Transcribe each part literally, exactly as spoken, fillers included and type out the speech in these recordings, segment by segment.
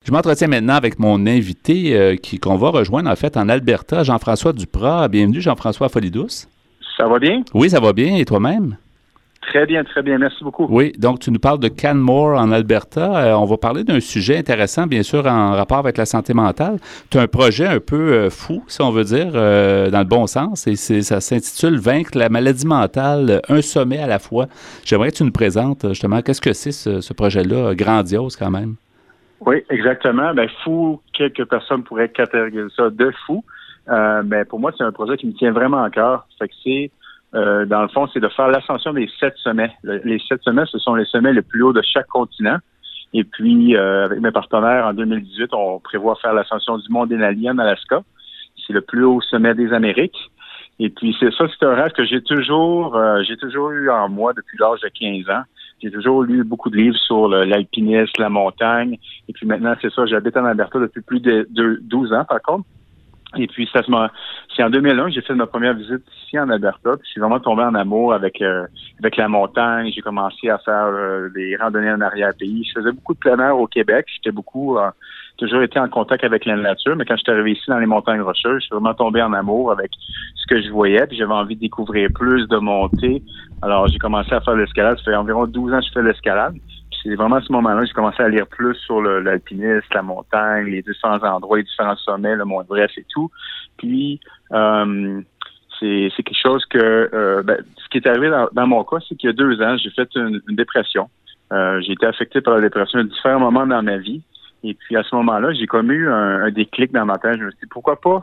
Je m'entretiens maintenant avec mon invité euh, qui, qu'on va rejoindre en fait en Alberta, Jean-François Duprat. Bienvenue Jean-François à Folie-Douce. Ça va bien? Oui, ça va bien. Et toi-même? Très bien, très bien. Merci beaucoup. Oui, donc tu nous parles de Canmore en Alberta. Euh, on va parler d'un sujet intéressant, bien sûr, en rapport avec la santé mentale. Tu as un projet un peu euh, fou, si on veut dire, euh, dans le bon sens, et c'est, ça s'intitule « Vaincre la maladie mentale, un sommet à la fois ». J'aimerais que tu nous présentes justement qu'est-ce que c'est ce, ce projet-là, grandiose quand même. Oui, exactement. Ben, fou, quelques personnes pourraient catégoriser ça de fou. Euh, ben, pour moi, c'est un projet qui me tient vraiment à cœur. Fait que c'est Euh, dans le fond, c'est de faire l'ascension des sept sommets. Le, les sept sommets, ce sont les sommets les plus hauts de chaque continent. Et puis, euh, avec mes partenaires, en deux mille dix-huit, on prévoit faire l'ascension du mont Denali en Alaska. C'est le plus haut sommet des Amériques. Et puis, c'est ça, c'est un rêve que j'ai toujours, euh, j'ai toujours eu en moi depuis l'âge de quinze ans. J'ai toujours lu beaucoup de livres sur le, l'alpinisme, la montagne. Et puis maintenant, c'est ça, j'habite en Alberta depuis plus de, de douze ans, par contre. Et puis, ça se m'a, c'est en deux mille un que j'ai fait ma première visite ici en Alberta. Puis, je suis vraiment tombé en amour avec euh, avec la montagne. J'ai commencé à faire euh, des randonnées en arrière-pays. Je faisais beaucoup de plein air au Québec. J'étais beaucoup, euh, toujours été en contact avec la nature. Mais quand je suis arrivé ici dans les montagnes rocheuses, je suis vraiment tombé en amour avec ce que je voyais. Puis, j'avais envie de découvrir plus, de monter. Alors, j'ai commencé à faire l'escalade. Ça fait environ douze ans que je fais l'escalade. C'est vraiment à ce moment-là que j'ai commencé à lire plus sur le, l'alpinisme, la montagne, les différents endroits, les différents sommets, le mont Everest et tout. Puis, euh, c'est, c'est quelque chose que... Euh, ben, ce qui est arrivé dans, dans mon cas, c'est qu'il y a deux ans, j'ai fait une, une dépression. Euh, j'ai été affecté par la dépression à différents moments dans ma vie. Et puis, à ce moment-là, j'ai comme eu un, un déclic dans ma tête. Je me suis dit, pourquoi pas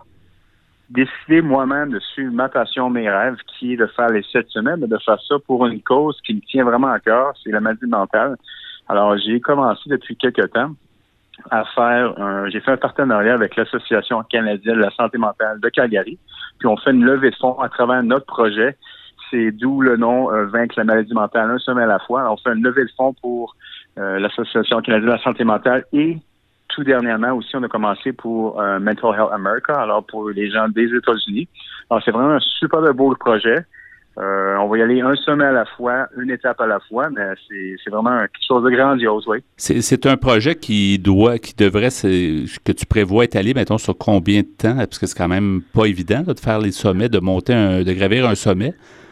décider moi-même de suivre ma passion, mes rêves, qui est de faire les sept semaines, mais de faire ça pour une cause qui me tient vraiment à cœur, c'est la maladie mentale. Alors, j'ai commencé depuis quelques temps à faire un, j'ai fait un partenariat avec l'Association canadienne de la santé mentale de Calgary, puis on fait une levée de fonds à travers notre projet. C'est d'où le nom euh, Vaincre la maladie mentale, un sommet à la fois. Alors, on fait une levée de fonds pour euh, l'Association canadienne de la santé mentale et tout dernièrement aussi, on a commencé pour euh, Mental Health America, alors pour les gens des États-Unis. Alors, c'est vraiment un super de beau projet. Euh, on va y aller un sommet à la fois, une étape à la fois, mais c'est, c'est vraiment quelque chose de grandiose, oui. C'est, c'est un projet qui doit, qui devrait, c'est, que tu prévois étaler, mettons, sur combien de temps? Parce que c'est quand même pas évident là, de faire les sommets, de monter, un, de gravir un sommet.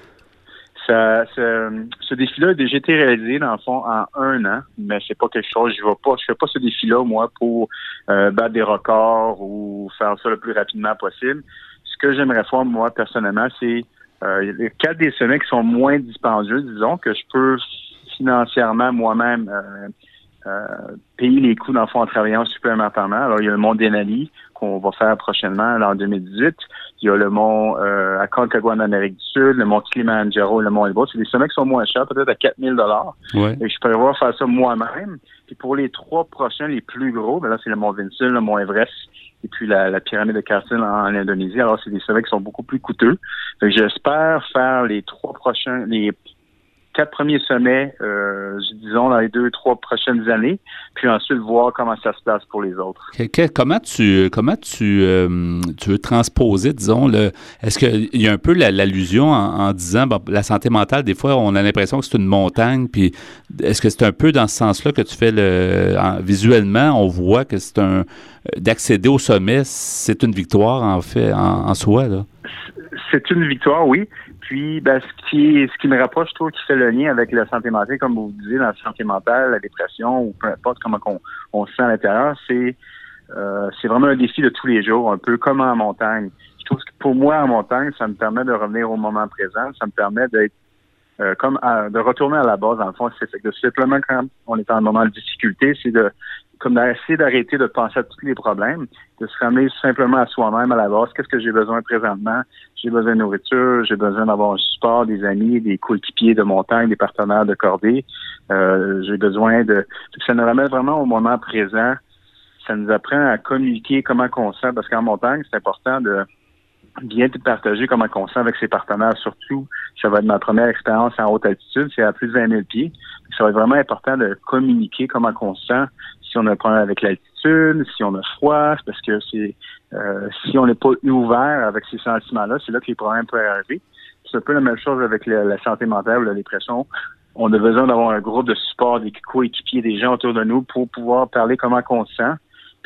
Ça, ça, ce défi-là a déjà été réalisé, dans le fond, en un an, mais c'est pas quelque chose, je vais pas, je fais pas ce défi-là, moi, pour euh, battre des records ou faire ça le plus rapidement possible. Ce que j'aimerais faire, moi, personnellement, c'est euh, les quatre des sommets qui sont moins dispendieux, disons, que je peux financièrement moi-même euh, euh, payer les coûts, dans le fond, en travaillant supplémentairement. Alors, il y a le mont Denali, qu'on va faire prochainement, là, en deux mille dix-huit. Il y a le mont euh, Aconcagua en Amérique du Sud, le mont Kilimanjaro, le mont Elbrus. C'est des sommets qui sont moins chers, peut-être à quatre mille dollars. Ouais. Et je prévois faire ça moi-même. Puis pour les trois prochains, les plus gros, ben là, c'est le mont Vinson, le mont Everest, et puis la, la pyramide de Carson en, en Indonésie. Alors, c'est des sommets qui sont beaucoup plus coûteux. Fait que j'espère faire les trois prochains, les quatre premiers sommets, euh, disons, dans les deux, trois prochaines années, puis ensuite voir comment ça se passe pour les autres. Que, que, comment tu comment tu, euh, tu veux transposer, disons, le est-ce qu'il y a un peu la, l'allusion en, en disant, bon, la santé mentale, des fois, on a l'impression que c'est une montagne, puis est-ce que c'est un peu dans ce sens-là que tu fais le en, visuellement, on voit que c'est un d'accéder au sommet, c'est une victoire, en fait, en, en soi, là? C'est une victoire, oui. Puis, ben, ce qui, ce qui me rapproche, je trouve, qui fait le lien avec la santé mentale, comme vous disiez, dans la santé mentale, la dépression, ou peu importe comment on, on se sent à l'intérieur, c'est, euh, c'est vraiment un défi de tous les jours, un peu comme en montagne. Je trouve que pour moi, en montagne, ça me permet de revenir au moment présent, ça me permet d'être, euh, comme, à, de retourner à la base, dans le fond, c'est que simplement quand on est en moment de difficulté, c'est de, comme d'essayer d'arrêter de penser à tous les problèmes, de se ramener simplement à soi-même, à la base. Qu'est-ce que j'ai besoin présentement? J'ai besoin de nourriture, j'ai besoin d'avoir un support, des amis, des coéquipiers de montagne, des partenaires de cordée. Euh, j'ai besoin de... Ça nous ramène vraiment au moment présent. Ça nous apprend à communiquer comment on se sent, parce qu'en montagne, c'est important de bien partager comment on se sent avec ses partenaires. Surtout, ça va être ma première expérience en haute altitude, c'est à plus de vingt mille pieds. Ça va être vraiment important de communiquer comment on se sent. Si on a un problème avec l'altitude, si on a froid, parce que c'est euh, si on n'est pas ouvert avec ces sentiments-là, c'est là que les problèmes peuvent arriver. C'est un peu la même chose avec la, la santé mentale ou la dépression. On a besoin d'avoir un groupe de support, des coéquipiers, des gens autour de nous pour pouvoir parler comment on se sent.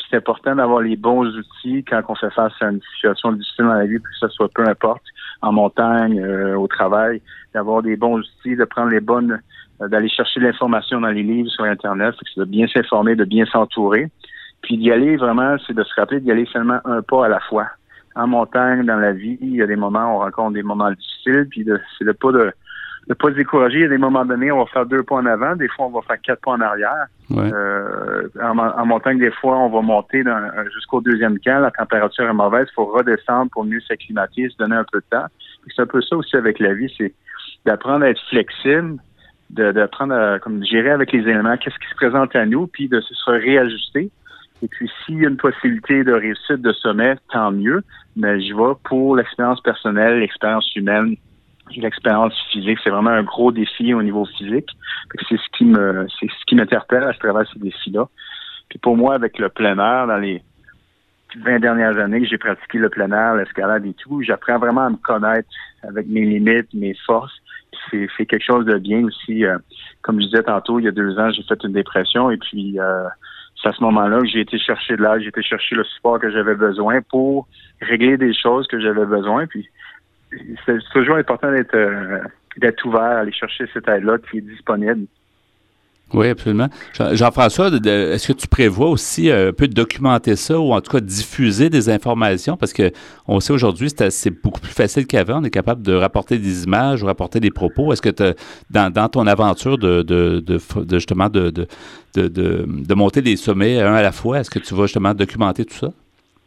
c'est important d'avoir les bons outils quand on fait face à une situation difficile dans la vie, que ce soit peu importe, en montagne, euh, au travail, d'avoir des bons outils, de prendre les bonnes, euh, d'aller chercher l'information dans les livres sur Internet, c'est de bien s'informer, de bien s'entourer. Puis d'y aller vraiment, c'est de se rappeler d'y aller seulement un pas à la fois. En montagne, dans la vie, il y a des moments où on rencontre des moments difficiles, puis de, c'est de pas de ne pas se décourager. Il y a des moments donnés, on va faire deux pas en avant, des fois on va faire quatre pas en arrière. Ouais. Euh, en, en montagne, des fois, on va monter dans, jusqu'au deuxième camp, la température est mauvaise, il faut redescendre pour mieux s'acclimater, se donner un peu de temps. Puis c'est un peu ça aussi avec la vie, c'est d'apprendre à être flexible, de, d'apprendre à comme gérer avec les éléments, qu'est-ce qui se présente à nous, puis de se réajuster. Et puis, s'il y a une possibilité de réussite de sommet, tant mieux. Mais je vais pour l'expérience personnelle, l'expérience humaine, l'expérience physique. C'est vraiment un gros défi au niveau physique. C'est ce qui me, c'est ce qui m'interpelle à travers ces défis-là. Puis pour moi, avec le plein air, dans les vingt dernières années que j'ai pratiqué le plein air, l'escalade et tout, j'apprends vraiment à me connaître avec mes limites, mes forces. C'est, c'est quelque chose de bien aussi. Euh, comme je disais tantôt, il y a deux ans, j'ai fait une dépression et puis euh, c'est à ce moment-là que j'ai été chercher de l'aide, j'ai été chercher le support que j'avais besoin pour régler des choses que j'avais besoin. Puis c'est toujours important d'être, euh, d'être ouvert, à aller chercher cette aide-là qui est disponible. Oui, absolument. Jean-François, de, est-ce que tu prévois aussi un peu de documenter ça ou en tout cas diffuser des informations? Parce que on sait aujourd'hui, c'est, c'est beaucoup plus facile qu'avant. On est capable de rapporter des images ou rapporter des propos. Est-ce que tu dans, dans ton aventure de, de, de, de justement de, de, de, de, de monter des sommets un à la fois, est-ce que tu vas justement documenter tout ça?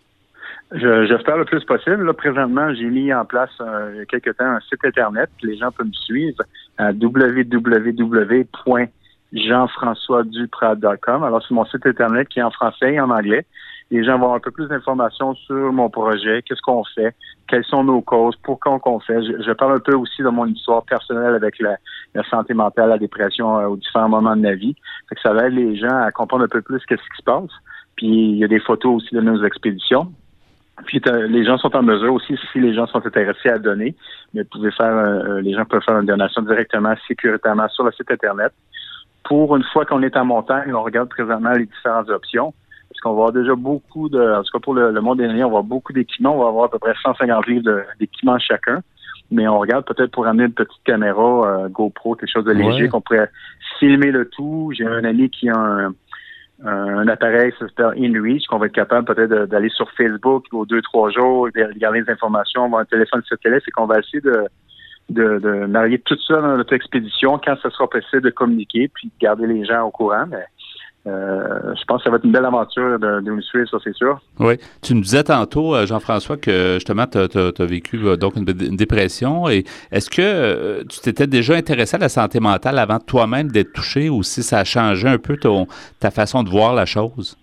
Je, j'espère le plus possible. Là, présentement, j'ai mis en place euh, il y a quelque temps un site Internet. Les gens peuvent me suivre à w w w point jean françois duprat point com. Alors, c'est mon site Internet qui est en français et en anglais. Les gens vont avoir un peu plus d'informations sur mon projet, qu'est-ce qu'on fait, quelles sont nos causes, pourquoi qu'on fait. Je, je parle un peu aussi de mon histoire personnelle avec la, la santé mentale, la dépression euh, aux différents moments de ma vie. Fait que ça va aider les gens à comprendre un peu plus qu'est-ce qui se passe. Puis, il y a des photos aussi de nos expéditions. Puis les gens sont en mesure aussi, si les gens sont intéressés à donner, mais vous pouvez faire, euh, les gens peuvent faire une donation directement, sécuritairement sur le site Internet. Pour une fois qu'on est en montagne, on regarde présentement les différentes options. Parce qu'on va avoir déjà beaucoup de, en tout cas pour le, le monde dernier, on va avoir beaucoup d'équipements. On va avoir à peu près cent cinquante livres de, d'équipements chacun. Mais on regarde peut-être pour amener une petite caméra euh, GoPro, quelque chose de léger, ouais, qu'on pourrait filmer le tout. J'ai un ami qui a un, un appareil, ça s'appelle InReach, qu'on va être capable peut-être de, d'aller sur Facebook aux deux, trois jours, de regarder les informations, avoir un téléphone satellite, et qu'on va essayer de De, de marier tout ça dans notre expédition quand ce sera possible de communiquer puis de garder les gens au courant. Mais euh, je pense que ça va être une belle aventure de, de nous suivre, ça c'est sûr. Oui. Tu nous disais tantôt, Jean-François, que justement tu as vécu donc une, une dépression. Et est-ce que euh, tu t'étais déjà intéressé à la santé mentale avant toi-même d'être touché ou si ça a changé un peu ton, ta façon de voir la chose?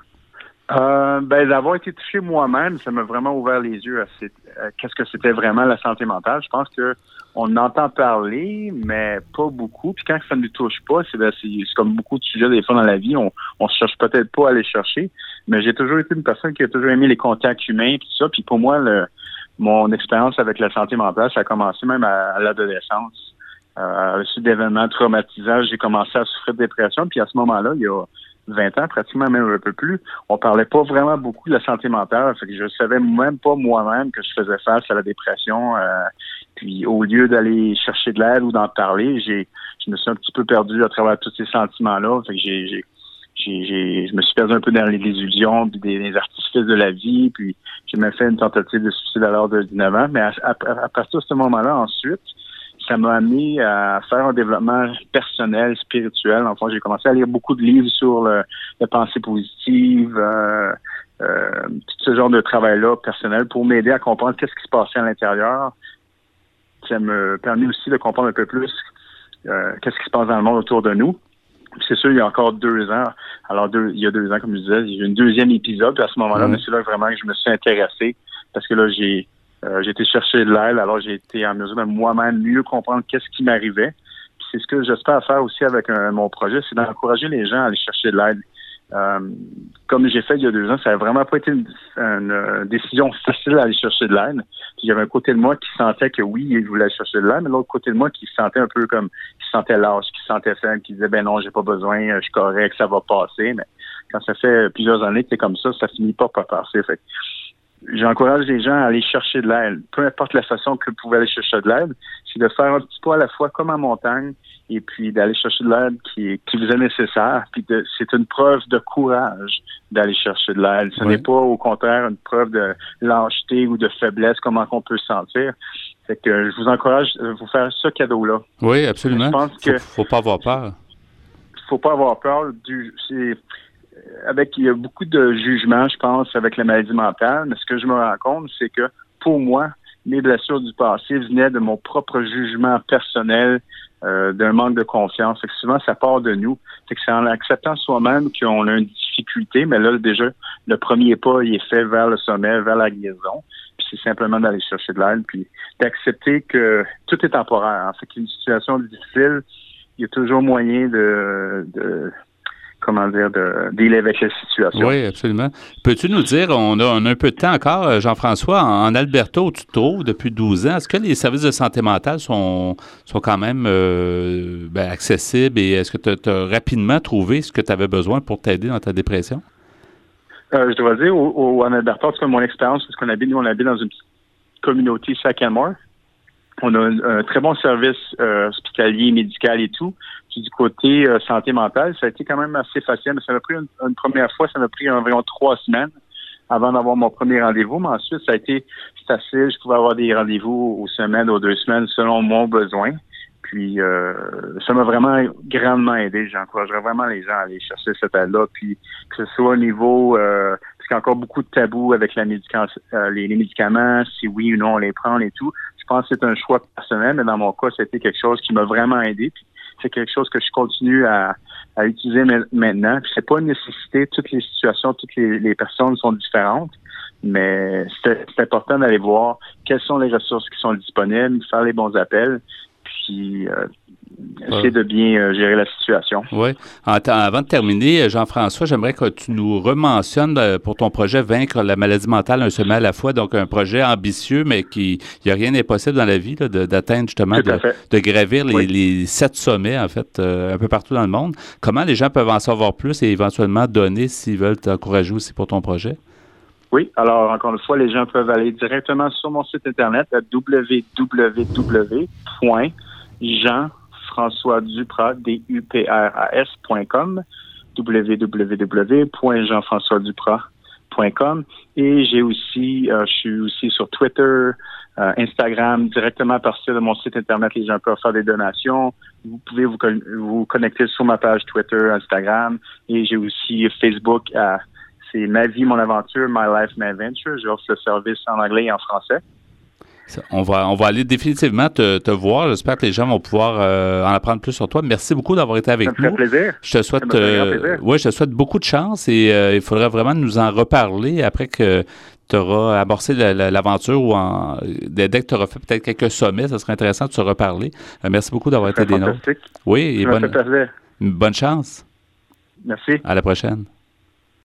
Euh, ben, d'avoir été touché moi-même, ça m'a vraiment ouvert les yeux à, cette, à qu'est-ce que c'était vraiment la santé mentale. Je pense que on entend parler, mais pas beaucoup. Puis quand ça ne nous touche pas, c'est, ben, c'est, c'est comme beaucoup de sujets des fois dans la vie, on on se cherche peut-être pas à aller chercher. Mais j'ai toujours été une personne qui a toujours aimé les contacts humains, puis ça. Puis pour moi, le, mon expérience avec la santé mentale, ça a commencé même à, à l'adolescence. Euh, à la suite d'événements traumatisants, j'ai commencé à souffrir de dépression. Puis à ce moment-là, il y a vingt ans, pratiquement même un peu plus, on parlait pas vraiment beaucoup de la santé mentale. Fait que je savais même pas moi-même que je faisais face à la dépression. Euh, puis au lieu d'aller chercher de l'aide ou d'en parler, j'ai, je me suis un petit peu perdu à travers tous ces sentiments-là. Fait que j'ai, j'ai, j'ai, j'ai je me suis perdu un peu dans les illusions, puis des, des artifices de la vie. Puis j'ai même fait une tentative de suicide à l'âge de dix-neuf ans. Mais à, à, à partir de ce moment-là, ensuite, ça m'a amené à faire un développement personnel, spirituel. Enfin, j'ai commencé à lire beaucoup de livres sur le, la pensée positive, euh, euh, tout ce genre de travail-là personnel pour m'aider à comprendre qu'est-ce qui se passait à l'intérieur. Ça m'a permis aussi de comprendre un peu plus euh, qu'est-ce qui se passe dans le monde autour de nous. Puis c'est sûr, il y a encore deux ans, alors deux, il y a deux ans, comme je disais, il y a eu un deuxième épisode. Puis à ce moment-là, mmh. c'est là vraiment que je me suis intéressé parce que là, j'ai Euh, j'ai été chercher de l'aide, alors j'ai été en mesure de moi-même mieux comprendre qu'est-ce qui m'arrivait. Puis c'est ce que j'espère faire aussi avec un, mon projet, c'est d'encourager les gens à aller chercher de l'aide. Euh, comme j'ai fait il y a deux ans, ça n'a vraiment pas été une, une, une décision facile d'aller chercher de l'aide. Puis il y avait un côté de moi qui sentait que oui, il voulait aller chercher de l'aide, mais l'autre côté de moi qui se sentait un peu comme, qui se sentait lâche, qui se sentait faible, qui disait ben non, j'ai pas besoin, je suis correct, ça va passer. Mais quand ça fait plusieurs années que c'est comme ça, ça finit pas par passer. Fait que j'encourage les gens à aller chercher de l'aide. Peu importe la façon que vous pouvez aller chercher de l'aide, c'est de faire un petit pas à la fois comme en montagne et puis d'aller chercher de l'aide qui, qui vous est nécessaire. Puis de, c'est une preuve de courage d'aller chercher de l'aide. Ce oui. n'est pas au contraire une preuve de lâcheté ou de faiblesse, comment on peut se sentir. Fait que je vous encourage à vous faire ce cadeau-là. Oui, absolument. Je pense que faut, faut pas avoir peur. Faut pas avoir peur. Du, c'est, avec, il y a beaucoup de jugements, je pense, avec la maladie mentale, mais ce que je me rends compte, c'est que pour moi, mes blessures du passé venaient de mon propre jugement personnel, euh, d'un manque de confiance. Fait que souvent, ça part de nous. Fait que c'est en acceptant soi-même qu'on a une difficulté, mais là, déjà, le premier pas, il est fait vers le sommet, vers la guérison. Puis c'est simplement d'aller chercher de l'aide, puis d'accepter que tout est temporaire. En fait, qu'une situation difficile, il y a toujours moyen de, de comment dire, de dealer avec la situation. Oui, absolument. Peux-tu nous dire, on a, on a un peu de temps encore, Jean-François, en, en Alberta, où tu te trouves depuis douze ans, est-ce que les services de santé mentale sont, sont quand même euh, ben, accessibles et est-ce que tu as rapidement trouvé ce que tu avais besoin pour t'aider dans ta dépression? Euh, je dois dire, au, au, en Alberta, en tout cas, mon expérience, parce qu'on habite, nous, on habite dans une petite communauté Sagamore. On a un, un très bon service euh, hospitalier, médical et tout. Puis du côté euh, santé mentale, ça a été quand même assez facile. Ça m'a pris une, une première fois, ça m'a pris environ trois semaines avant d'avoir mon premier rendez-vous. Mais ensuite, ça a été facile. Je pouvais avoir des rendez-vous aux semaines, aux deux semaines, selon mon besoin. Puis euh, ça m'a vraiment grandement aidé. J'encouragerais vraiment les gens à aller chercher cette aide-là. Puis que ce soit au niveau... Euh, parce qu'il y a encore beaucoup de tabous avec la médica- euh, les, les médicaments, si oui ou non on les prend et tout. Je pense que c'est un choix personnel, mais dans mon cas, c'était quelque chose qui m'a vraiment aidé. Puis c'est quelque chose que je continue à, à utiliser maintenant. Puis c'est pas une nécessité. Toutes les situations, toutes les, les personnes sont différentes. Mais c'est, c'est important d'aller voir quelles sont les ressources qui sont disponibles, faire les bons appels, puis euh, essayer de bien euh, gérer la situation. Oui. En t- avant de terminer, Jean-François, j'aimerais que tu nous rementionnes euh, pour ton projet Vaincre la maladie mentale un sommet à la fois, donc un projet ambitieux, mais qui il n'y a rien d'impossible dans la vie là, de, d'atteindre justement, de, de gravir les, oui. les sept sommets, en fait, euh, un peu partout dans le monde. Comment les gens peuvent en savoir plus et éventuellement donner s'ils veulent t'encourager aussi pour ton projet? Oui, alors encore une fois, les gens peuvent aller directement sur mon site internet à w w w point jean françois duprat d u p r a s point com w w w point jean françois duprat point com et j'ai aussi, euh, je suis aussi sur Twitter, euh, Instagram, directement à partir de mon site internet, les gens peuvent faire des donations. Vous pouvez vous, con- vous connecter sur ma page Twitter, Instagram et j'ai aussi Facebook à c'est Ma vie, mon aventure, My life, my adventure. J'offre le service en anglais et en français. On va, on va aller définitivement te, te voir. J'espère que les gens vont pouvoir euh, en apprendre plus sur toi. Merci beaucoup d'avoir été avec nous. Ça nous. me fait plaisir. Je te souhaite, euh, ouais, je te souhaite beaucoup de chance et euh, il faudrait vraiment nous en reparler après que tu auras amorcé la, la, l'aventure ou en, dès que tu auras fait peut-être quelques sommets. Ça serait intéressant de se reparler. Euh, merci beaucoup d'avoir été des nôtres. Oui, et bonne, bonne chance. Merci. À la prochaine.